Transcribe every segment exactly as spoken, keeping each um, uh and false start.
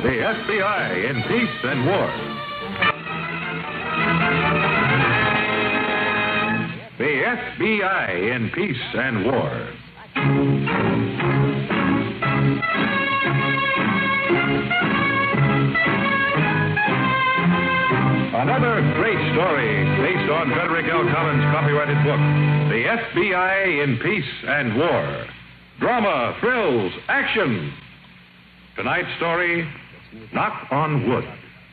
The F B I in Peace and War. The F B I in Peace and War. Another great story based on Frederick L. Collins' copyrighted book, The F B I in Peace and War. Drama, thrills, action. Tonight's story, Knock on Wood.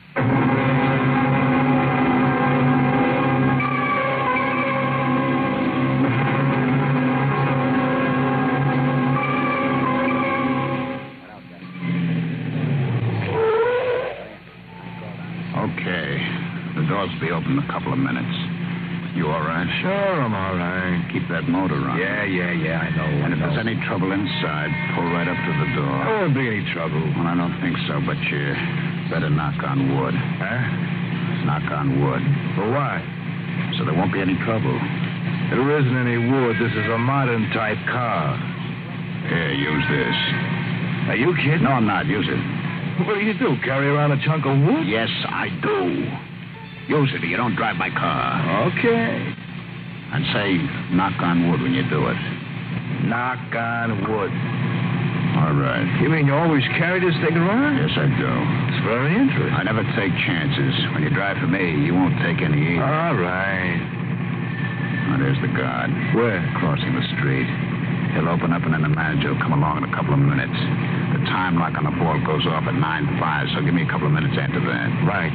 Doors will be open in a couple of minutes. You all right? Sure, I'm all right. Keep that motor running. Yeah, yeah, yeah, I know. And I if know. there's any trouble inside, pull right up to the door. There won't be any trouble. Well, I don't think so, but you better knock on wood. Huh? Knock on wood. For what? So there won't be any trouble. There isn't any wood. This is a modern type car. Here, use this. Are you kidding? No, I'm not. Use it. What do you do, carry around a chunk of wood? Yes, I do. Use it or you don't drive my car. Okay. And say, knock on wood when you do it. Knock on wood. All right. You mean you always carry this thing around? Yes, I do. It's very interesting. I never take chances. When you drive for me, you won't take any either. All right. Oh, there's the guard. Where? Crossing the street. He'll open up and then the manager will come along in a couple of minutes. The time lock on the vault goes off at nine five, so give me a couple of minutes after that. Right.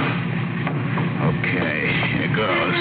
Okay, here goes.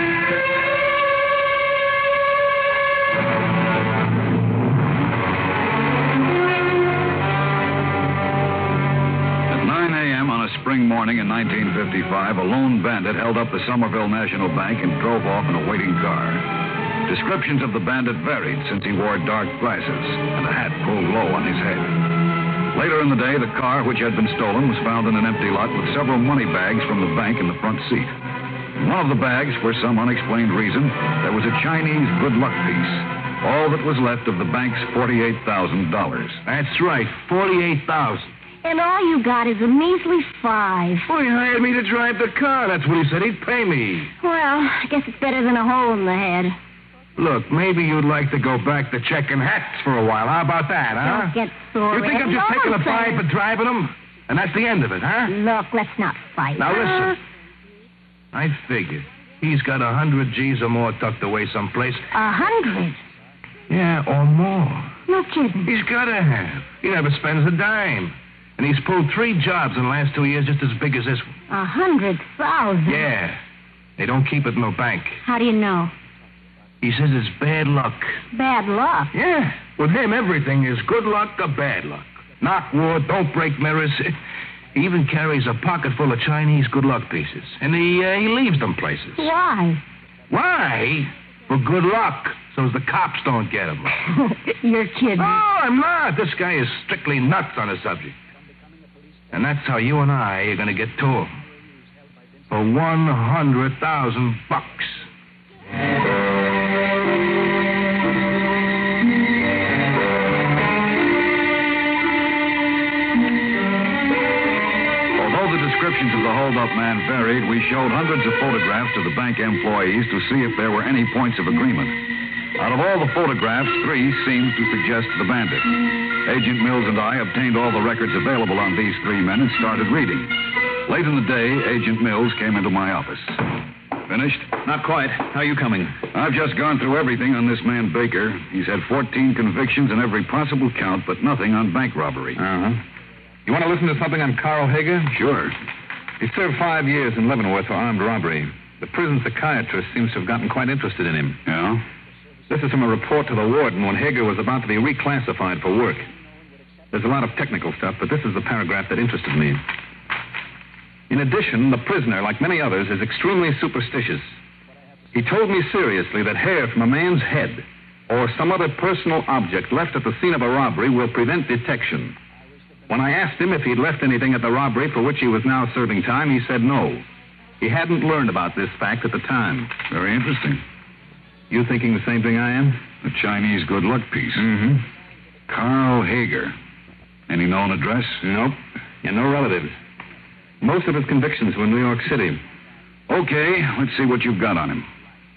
At nine a.m. on a spring morning in nineteen fifty-five, a lone bandit held up the Somerville National Bank and drove off in a waiting car. Descriptions of the bandit varied since he wore dark glasses and a hat pulled low on his head. Later in the day, the car, which had been stolen, was found in an empty lot with several money bags from the bank in the front seat. In one of the bags, for some unexplained reason, there was a Chinese good luck piece. All that was left of the bank's forty-eight thousand dollars. That's right, forty-eight thousand dollars. And all you got is a measly five. Well, he hired me to drive the car. That's what he said he'd pay me. Well, I guess it's better than a hole in the head. Look, maybe you'd like to go back to checking hats for a while. How about that, huh? Don't get sore. You think I'm just no, taking a sir. fine for driving them? And that's the end of it, huh? Look, let's not fight. Now, huh? listen. I figured. He's got a hundred G's or more tucked away someplace. A hundred? Yeah, or more. No kidding. He's got to have. He never spends a dime. And he's pulled three jobs in the last two years just as big as this one. A hundred thousand? Yeah. They don't keep it in the bank. How do you know? He says it's bad luck. Bad luck? Yeah. With him, everything is good luck or bad luck. Knock wood, don't break mirrors. He even carries a pocket full of Chinese good luck pieces. And he, uh, he leaves them places. Why? Why? For good luck, so as the cops don't get him. You're kidding. Oh, I'm not. This guy is strictly nuts on the subject. And that's how you and I are going to get to him. For one hundred thousand bucks. Descriptions of the hold-up man varied, we showed hundreds of photographs to the bank employees to see if there were any points of agreement. Out of all the photographs, three seemed to suggest the bandit. Agent Mills and I obtained all the records available on these three men and started reading. Late in the day, Agent Mills came into my office. Finished? Not quite. How are you coming? I've just gone through everything on this man Baker. He's had fourteen convictions in every possible count, but nothing on bank robbery. Uh-huh. You want to listen to something on Carl Hager? Sure. He served five years in Leavenworth for armed robbery. The prison psychiatrist seems to have gotten quite interested in him. Yeah? This is from a report to the warden when Hager was about to be reclassified for work. There's a lot of technical stuff, but this is the paragraph that interested me. In addition, the prisoner, like many others, is extremely superstitious. He told me seriously that hair from a man's head or some other personal object left at the scene of a robbery will prevent detection. When I asked him if he'd left anything at the robbery for which he was now serving time, he said no. He hadn't learned about this fact at the time. Very interesting. You thinking the same thing I am? The Chinese good luck piece. Mm-hmm. Carl Hager. Any known address? Nope. And no relatives. Most of his convictions were in New York City. Okay, let's see what you've got on him.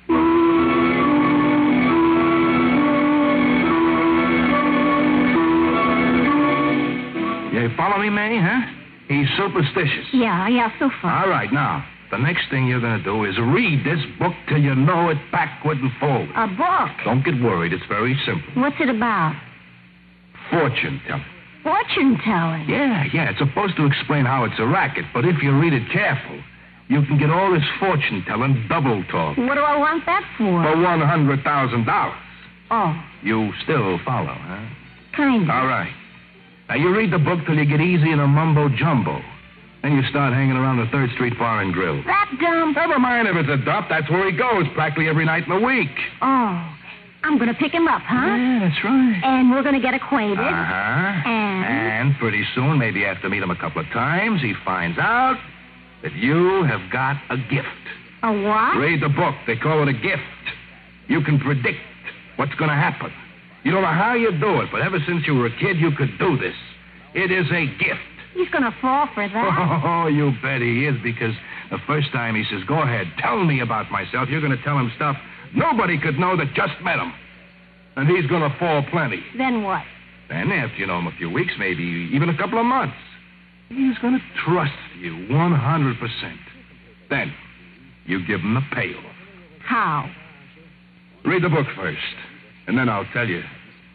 You follow me, May, huh? He's superstitious. Yeah, yeah, so far. All right, now, the next thing you're going to do is read this book till you know it backward and forward. A book? Don't get worried. It's very simple. What's it about? Fortune telling. Fortune telling? Yeah, yeah. It's supposed to explain how it's a racket, but if you read it careful, you can get all this fortune telling double talk What do I want that for? for one hundred thousand dollars. Oh, You still follow, huh? kind of. All right. Now, you read the book till you get easy in a mumbo-jumbo. Then you start hanging around the third Street Bar and Grill. That dumb? Never mind if it's a dump. That's where he goes practically every night in the week. Oh, I'm going to pick him up, huh? Yeah, that's right. And we're going to get acquainted. Uh-huh. And? And pretty soon, maybe after meet him a couple of times, he finds out that you have got a gift. A what? Read the book. They call it a gift. You can predict what's going to happen. You don't know how you do it, but ever since you were a kid, you could do this. It is a gift. He's going to fall for that. Oh, you bet he is, because the first time he says, go ahead, tell me about myself, you're going to tell him stuff nobody could know that just met him. And he's going to fall plenty. Then what? Then, after you know him a few weeks, maybe even a couple of months, he's going to trust you one hundred percent. Then, you give him the payoff. How? Read the book first, and then I'll tell you.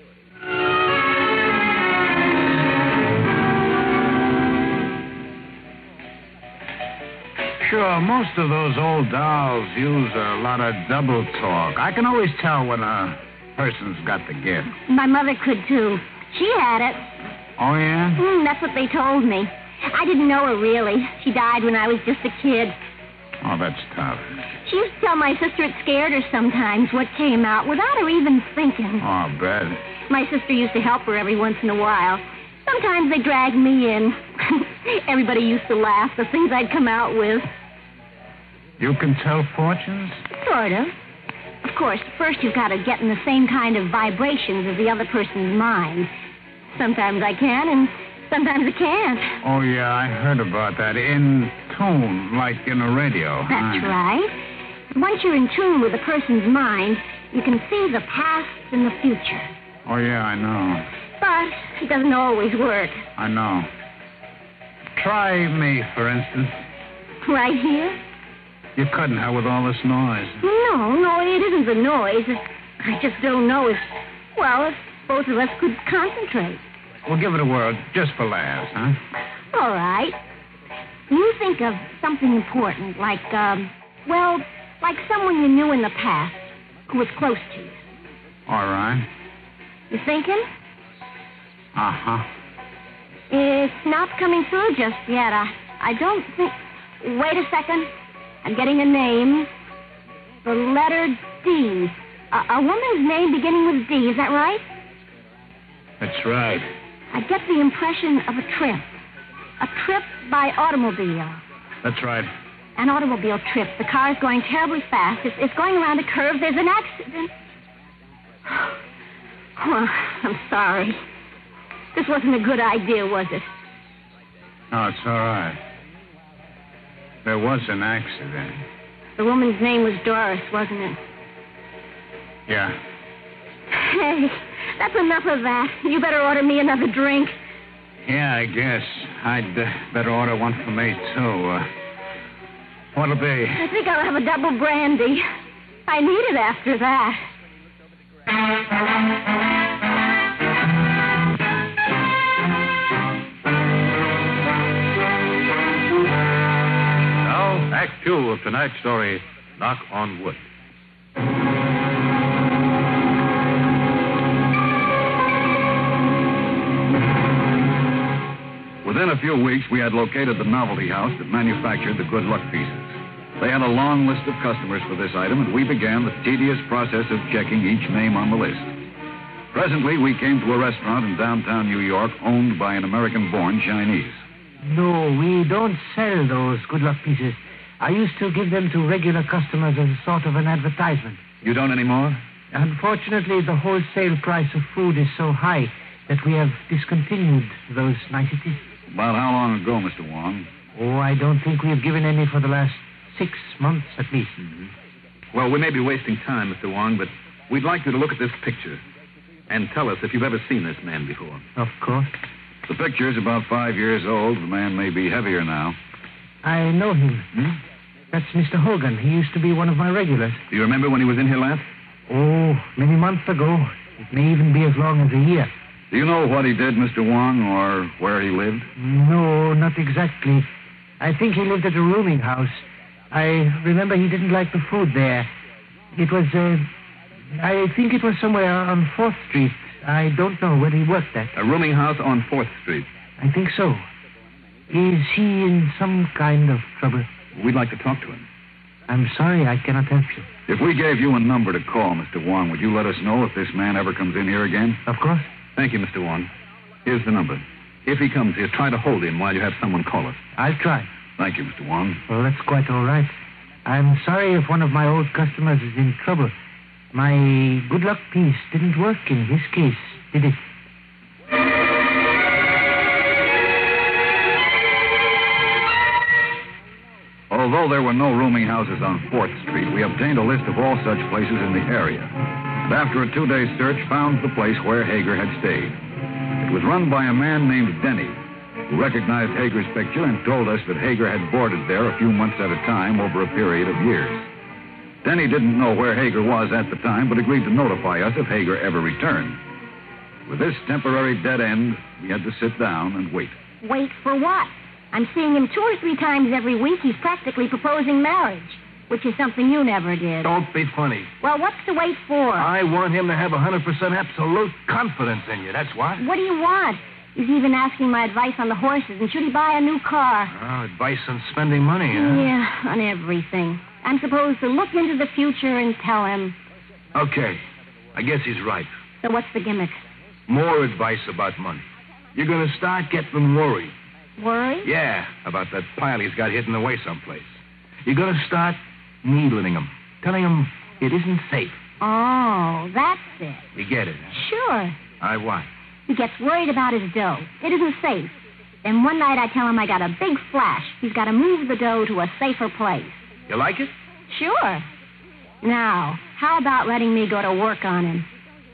Sure, most of those old dolls use a lot of double talk. I can always tell when a person's got the gift. My mother could, too. She had it. Oh, yeah? Mm, that's what they told me. I didn't know her, really. She died when I was just a kid. Oh, that's tough. She used to tell my sister it scared her sometimes what came out without her even thinking. Oh, I bet. My sister used to help her every once in a while. Sometimes they dragged me in. Everybody used to laugh, the things I'd come out with. You can tell fortunes? Sort of. Of course, first you've got to get in the same kind of vibrations as the other person's mind. Sometimes I can, and sometimes I can't. Oh, yeah, I heard about that. In tune, like in a radio. That's huh? right. Once you're in tune with a person's mind, you can see the past and the future. Oh, yeah, I know. But it doesn't always work. I know. Try me, for instance. Right here? You couldn't have with all this noise. No, no, it isn't the noise. I just don't know if, well, if both of us could concentrate. We'll give it a whirl, just for laughs, huh? All right. You think of something important, like, um, well, like someone you knew in the past who was close to you. All right. You thinking? Uh-huh. It's not coming through just yet. I, I don't think... Wait a second. I'm getting a name. The letter D. A, a woman's name beginning with D, is that right? That's right. I get the impression of a trip. A trip by automobile. That's right. An automobile trip. The car's going terribly fast. It's, it's going around a curve. There's an accident. Oh, I'm sorry. This wasn't a good idea, was it? No, it's all right. There was an accident. The woman's name was Doris, wasn't it? Yeah. Hey, that's enough of that. You better order me another drink. Yeah, I guess. I'd uh, better order one for me, too. Uh, what'll be? I think I'll have a double brandy. I need it after that. Now, Act Two of tonight's story, Knock on Wood. Within a few weeks, we had located the novelty house that manufactured the good luck pieces. They had a long list of customers for this item, and we began the tedious process of checking each name on the list. Presently, we came to a restaurant in downtown New York owned by an American-born Chinese. No, we don't sell those good luck pieces. I used to give them to regular customers as a sort of an advertisement. You don't anymore? Unfortunately, the wholesale price of food is so high that we have discontinued those niceties. About how long ago, Mister Wong? Oh, I don't think we've given any for the last six months at least. Mm-hmm. Well, we may be wasting time, Mister Wong, but we'd like you to look at this picture and tell us if you've ever seen this man before. Of course. The picture's about five years old. The man may be heavier now. I know him. Hmm? That's Mister Hogan. He used to be one of my regulars. Do you remember when he was in here last? Oh, many months ago. It may even be as long as a year. Do you know what he did, Mister Wong, or where he lived? No, not exactly. I think he lived at a rooming house. I remember he didn't like the food there. It was, uh, I think it was somewhere on fourth Street. I don't know where he worked at. A rooming house on fourth Street. I think so. Is he in some kind of trouble? We'd like to talk to him. I'm sorry, I cannot help you. If we gave you a number to call, Mister Wong, would you let us know if this man ever comes in here again? Of course. Thank you, Mister Wong. Here's the number. If he comes here, try to hold him while you have someone call us. I'll try. Thank you, Mister Wong. Well, that's quite all right. I'm sorry if one of my old customers is in trouble. My good luck piece didn't work in his case, did it? Although there were no rooming houses on fourth Street, we obtained a list of all such places in the area. And after a two-day search, found the place where Hager had stayed. It was run by a man named Denny, who recognized Hager's picture and told us that Hager had boarded there a few months at a time over a period of years. Denny didn't know where Hager was at the time, but agreed to notify us if Hager ever returned. With this temporary dead end, we had to sit down and wait. Wait for what? I'm seeing him two or three times every week. He's practically proposing marriage, which is something you never did. Don't be funny. Well, what's to wait for? I want him to have one hundred percent absolute confidence in you. That's what. What do you want? He's even asking my advice on the horses, and should he buy a new car? Oh, advice on spending money, huh? Yeah, on everything. I'm supposed to look into the future and tell him. Okay. I guess he's right. So what's the gimmick? More advice about money. You're going to start getting worried. Worry? Yeah, about that pile he's got hidden away someplace. You're going to start needling him, telling him it isn't safe. Oh, that's it. You get it, huh? Sure. I what? He gets worried about his dough. It isn't safe. Then one night I tell him I got a big flash. He's got to move the dough to a safer place. You like it? Sure. Now, how about letting me go to work on him?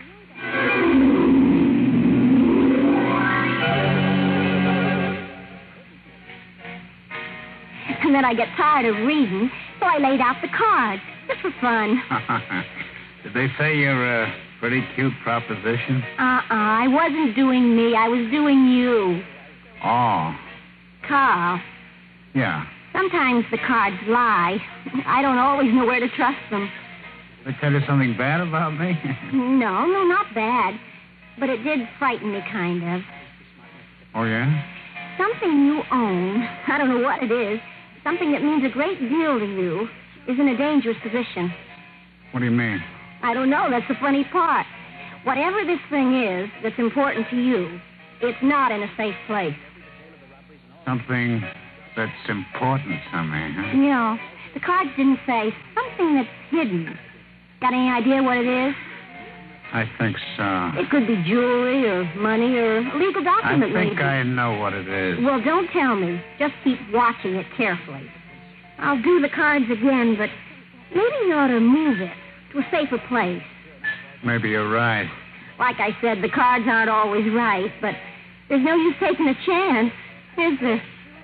And then I get tired of reading, so I laid out the cards, just for fun. Did they say you're a pretty cute proposition? Uh-uh, I wasn't doing me, I was doing you. Oh, Carl, yeah. sometimes the cards lie. I don't always know where to trust them. They tell you something bad about me? No, no, not bad. But it did frighten me, kind of. Oh, yeah? Something you own, I don't know what it is, something that means a great deal to you, is in a dangerous position. What do you mean? I don't know, that's the funny part. Whatever this thing is that's important to you, it's not in a safe place. Something that's important to me, huh? You know, the cards didn't say something that's hidden. Got any idea what it is? I think so. It could be jewelry or money or a legal I document, think maybe. I know what it is. Well, don't tell me. Just keep watching it carefully. I'll do the cards again, but maybe you ought to move it to a safer place. Maybe you're right. Like I said, the cards aren't always right, but there's no use taking a chance, is there?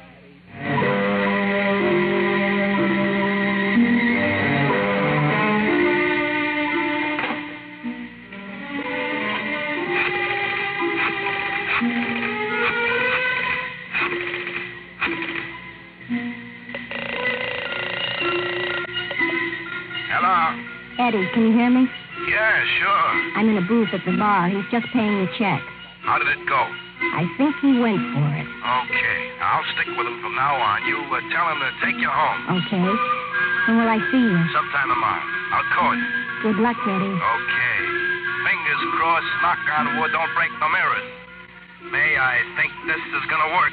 Eddie, can you hear me? Yeah, sure. I'm in a booth at the bar. He's just paying the check. How did it go? I think he went for it. Okay. I'll stick with him from now on. You uh, tell him to take you home. Okay. When will I see you? Sometime tomorrow. I'll call you. Good luck, Eddie. Okay. Fingers crossed, knock on wood, don't break no mirrors. May I think this is gonna work.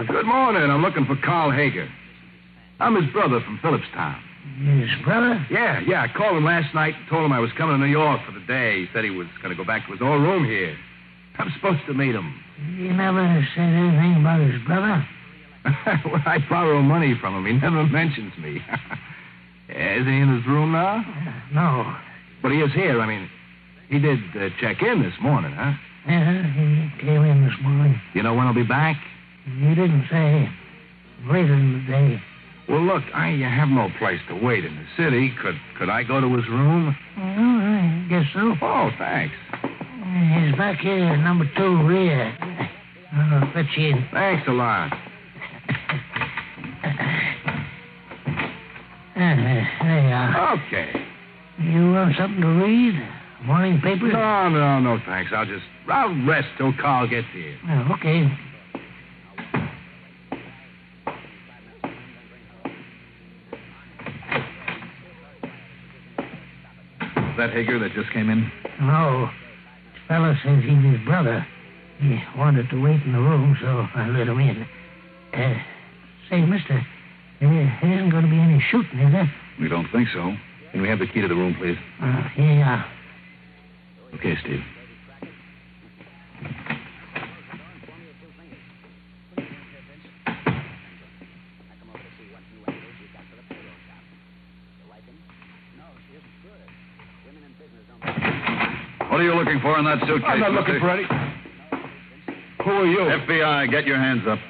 good morning. I'm looking for Carl Hager. I'm his brother from Phillipstown. His brother? Yeah, yeah. I called him last night and told him I was coming to New York for the day. He said he was going to go back to his old room here. I'm supposed to meet him. He never said anything about his brother? Well, I borrow money from him. He never mentions me. Is he in his room now? Uh, no. But he is here. I mean, he did uh, check in this morning, huh? Yeah, he came in this morning. You know when he'll be back? He didn't say. Later in the day. Well, look, I have no place to wait in the city. Could could I go to his room? Well, I guess so. Oh, thanks. He's back here, number two rear. I'll fetch you in. Thanks a lot. Uh, there you are. Okay. You want something to read? Morning paper? No, no, no, thanks. I'll just I'll rest till Carl gets here. Oh, okay. Is that Hager that just came in? No. The fella says he's his brother. He wanted to wait in the room, so I let him in. Uh, say, mister, there isn't going to be any shooting, is there? We don't think so. Can we have the key to the room, please? Uh, here you are. Okay, Steve. What are you looking for in that suitcase? I'm not looking mister? for any. Who are you? F B I, get your hands up.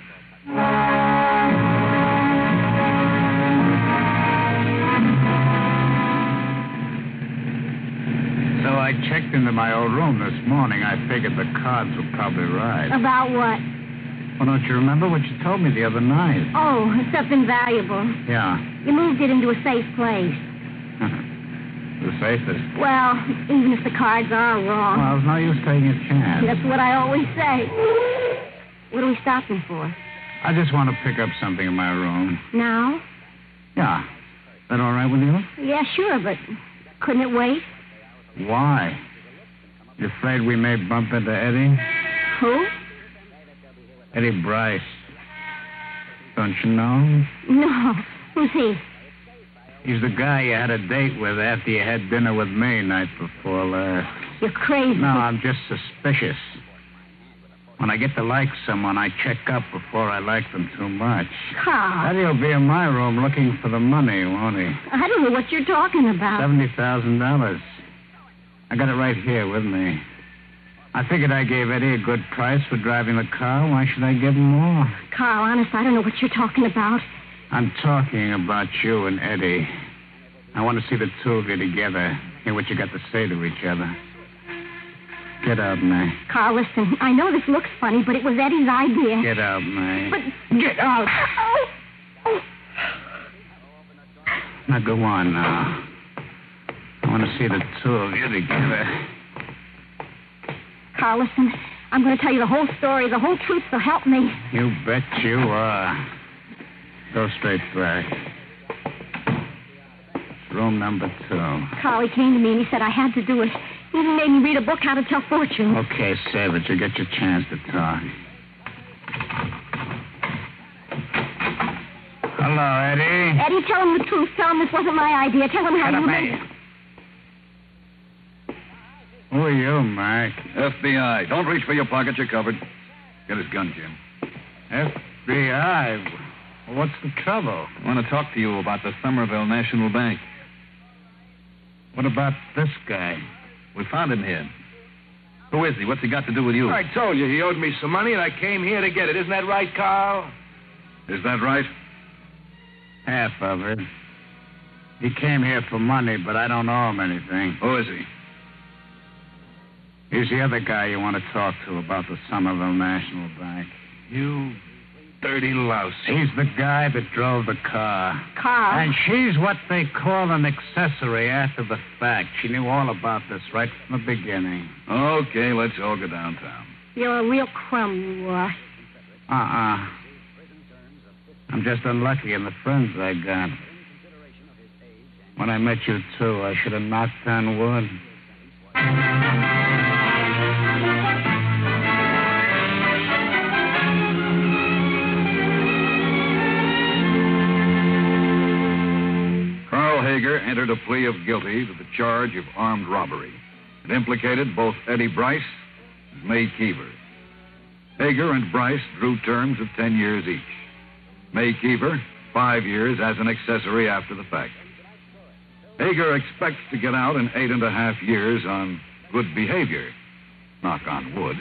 So I checked into my old room this morning. I figured the cards were probably right. About what? Well, don't you remember what you told me the other night? Oh, something valuable. Yeah. You moved it into a safe place. The safest. Well, even if the cards are wrong. Well, it's no use taking a chance. That's what I always say. What are we stopping for? I just want to pick up something in my room. Now? Yeah. Is that all right with you? Yeah, sure, but couldn't it wait? Why? You afraid we may bump into Eddie? Who? Eddie Bryce. Don't you know? No. Who's he? He's the guy you had a date with after you had dinner with me night before last. You're crazy. No, I'm just suspicious. When I get to like someone, I check up before I like them too much. Carl. Eddie will be in my room looking for the money, won't he? I don't know what you're talking about. Seventy thousand dollars. I got it right here with me. I figured I gave Eddie a good price for driving the car. Why should I give him more? Carl, honest, I don't know what you're talking about. I'm talking about you and Eddie. I want to see the two of you together. Hear what you got to say to each other. Get out, May. Carl, listen, I know this looks funny, but it was Eddie's idea. Get out, May. But... Get out! Oh. Oh. Now, go on now. I want to see the two of you together. Carl, listen, I'm going to tell you the whole story, the whole truth, so help me. You bet you are. Go straight back. Room number two. Carl, he came to me and he said I had to do it. He even made me read a book, How to Tell Fortunes. Okay, save it. You get your chance to talk. Hello, Eddie. Eddie, tell him the truth. Tell him this wasn't my idea. Tell him how Shut you up, made Eddie. Who are you, Mac? F B I. Don't reach for your pocket. You're covered. Get his gun, Jim. F B I? What's the trouble? I want to talk to you about the Somerville National Bank. What about this guy? We found him here. Who is he? What's he got to do with you? I told you he owed me some money, and I came here to get it. Isn't that right, Carl? Is that right? Half of it. He came here for money, but I don't owe him anything. Who is he? He's the other guy you want to talk to about the Somerville National Bank. You dirty louse. He's the guy that drove the car. Carl. And she's what they call an accessory after the fact. She knew all about this right from the beginning. Okay, let's all go downtown. You're a real crumb, you are. Uh-uh. I'm just unlucky in the friends I got. When I met you, too, I should have knocked on wood. entered a plea of guilty to the charge of armed robbery. It implicated both Eddie Bryce and May Keever. Hager and Bryce drew terms of ten years each. May Keever, five years as an accessory after the fact. Hager expects to get out in eight and a half years on good behavior. Knock on wood.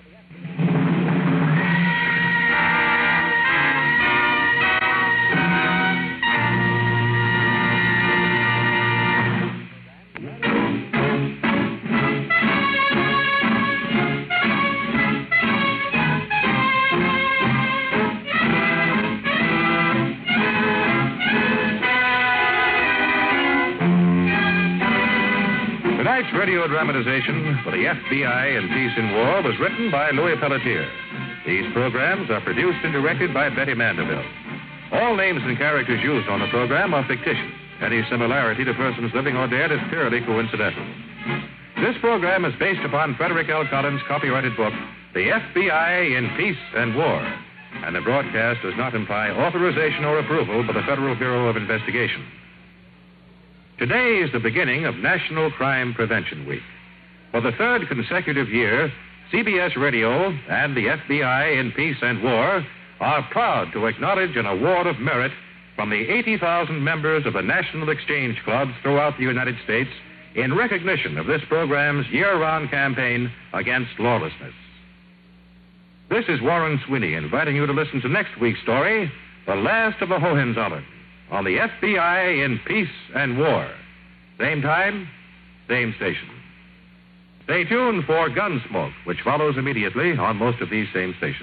Tonight's radio dramatization for the F B I in Peace and War was written by Louis Pelletier. These programs are produced and directed by Betty Mandeville. All names and characters used on the program are fictitious. Any similarity to persons living or dead is purely coincidental. This program is based upon Frederick L. Collins' copyrighted book, The F B I in Peace and War, and the broadcast does not imply authorization or approval by the Federal Bureau of Investigation. Today is the beginning of National Crime Prevention Week. For the third consecutive year, C B S Radio and the F B I in Peace and War are proud to acknowledge an award of merit from the eighty thousand members of the National Exchange Clubs throughout the United States in recognition of this program's year-round campaign against lawlessness. This is Warren Sweeney inviting you to listen to next week's story, The Last of the Hohenzollern, on the F B I in Peace and War. Same time, same station. Stay tuned for Gunsmoke, which follows immediately on most of these same stations.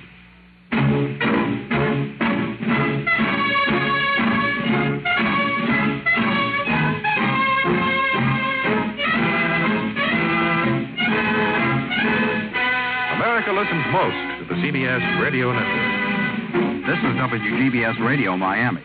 America listens most to the C B S Radio Network. This is W G B S Radio Miami.